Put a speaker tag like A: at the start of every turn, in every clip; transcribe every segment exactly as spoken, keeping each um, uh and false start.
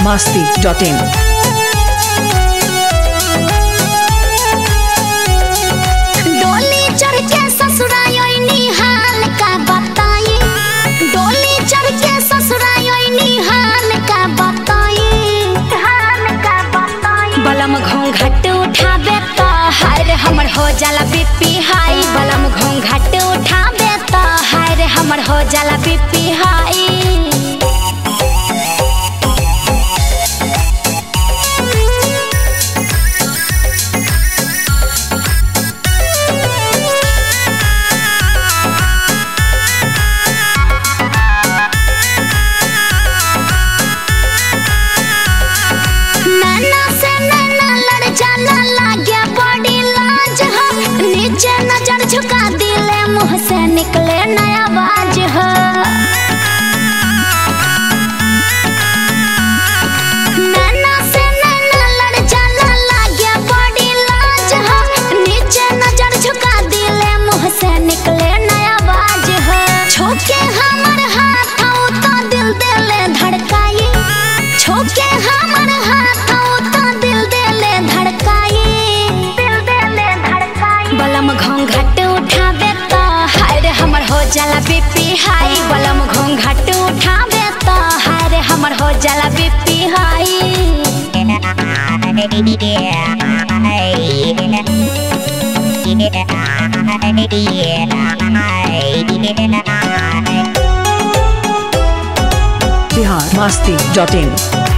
A: masti dot in.
B: डोली चढ़ के ससुराई निहाल का बताई, डोली चढ़ के ससुराई निहाल का बताई, हाल का बताई। बलम घूंघट उठाबे तो हाय रे हमर हो जाला बीपी हाई, बलम घूंघट उठाबे तो हाय रे हमर हो जाला बीपी हाई। नजर झुका दिले मुँह से निकले नया आवाज है, नैना से नैना लड़ जाला लागे बड़ी लाज है, नीचे नजर झुका दिले मुँह से निकले नया आवाज है। छूके हमर हाथ तो दिल दिले धड़काई, छूके हमर हाथ तो दिल दिले धड़काई, दिल दिले धड़काई। बलम घूंघट उठाबे तो हाय रे हमर हो जाला बीपी हाई, बलम घूंघट उठाबे तो हाय रे हमर हो जाला BP high.
A: Bihar masti dot in.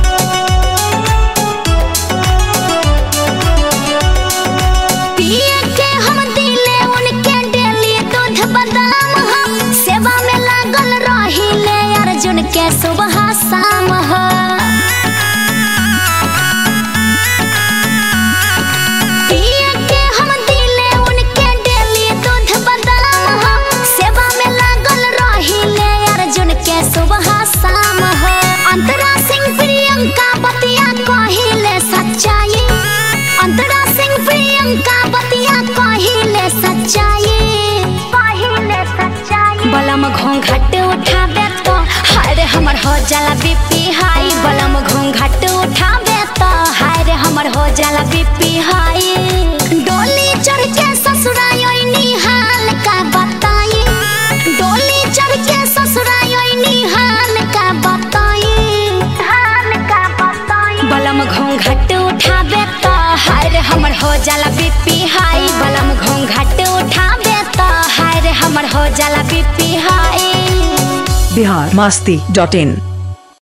B: पिए के हम दिले उनके डेली दूध बादाम हम, सेवा में लागल रहिले अर्जुन के सुबह शाम हो। पिए के हम दिले उनके डेली दूध बादाम हम, सेवा में लागल रहिले अर्जुन के सुबह शाम हो। अंतरा सिंह प्रियंका बतिया कहिले सच्चाई, अंतरा सिंह प्रियंका बतिया कहिले सच्चाई, कहिले सच्चाई। बलम घूंघट उठाबे तो हाय रे हमर हो जाला बीपी हाई, बलम घूंघट उठाबे तो हाय रे हमर हो जाला बीपी हाई। डोली चढ़ के ससुराई निहाल का बताई, डोली चढ़ के ससुराई निहाल का बताई, हाल का बताई। बलम घूंघट उठाबे तो हाय रे हमर हो जाला बीपी हाई, बलम घूंघट उठाबे तो हाय रे हमर हो जाला BP high.
A: Bihar masti dot in.